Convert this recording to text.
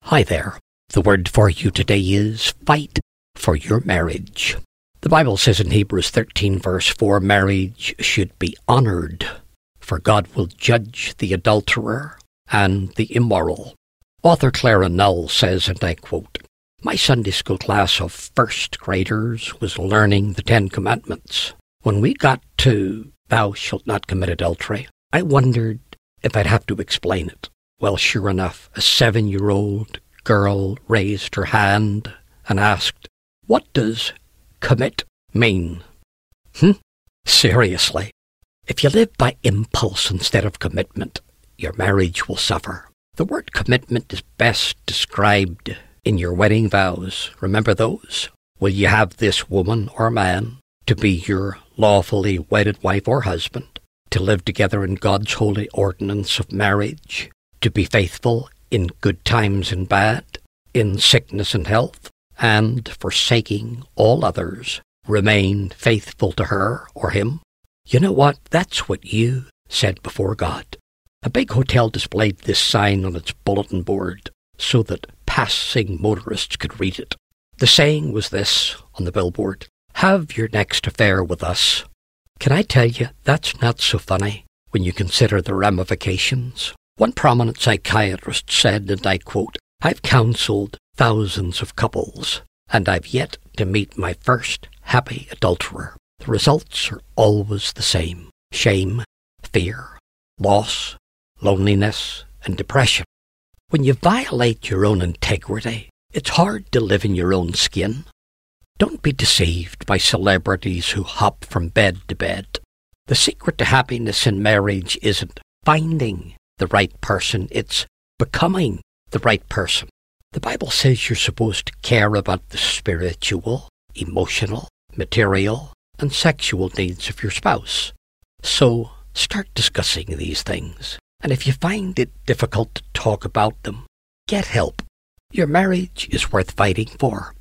Hi there. The word for you today is fight for your marriage. The Bible says in Hebrews 13 verse 4, marriage should be honored, for God will judge the adulterer and the immoral. Author Clara Null says, and I quote, "My Sunday school class of first graders was learning the 10 Commandments. When we got to thou shalt not commit adultery, I wondered if I'd have to explain it. Well, sure enough, a 7-year-old girl raised her hand and asked, what does commit mean? Seriously, if you live by impulse instead of commitment, your marriage will suffer. The word commitment is best described in your wedding vows. Remember those? Will you have this woman or man to be your lawfully wedded wife or husband, to live together in God's holy ordinance of marriage, to be faithful in good times and bad, in sickness and health, and, forsaking all others, remain faithful to her or him? You know what? That's what you said before God." A big hotel displayed this sign on its bulletin board so that passing motorists could read it. The saying was this on the billboard: "Have your next affair with us." Can I tell you, that's not so funny when you consider the ramifications. One prominent psychiatrist said, and I quote, "I've counseled thousands of couples, and I've yet to meet my first happy adulterer. The results are always the same: shame, fear, loss, loneliness, and depression. When you violate your own integrity, it's hard to live in your own skin. Don't be deceived by celebrities who hop from bed to bed. The secret to happiness in marriage isn't finding the right person, it's becoming the right person. The Bible says you're supposed to care about the spiritual, emotional, material, and sexual needs of your spouse. So start discussing these things. And if you find it difficult to talk about them, get help. Your marriage is worth fighting for.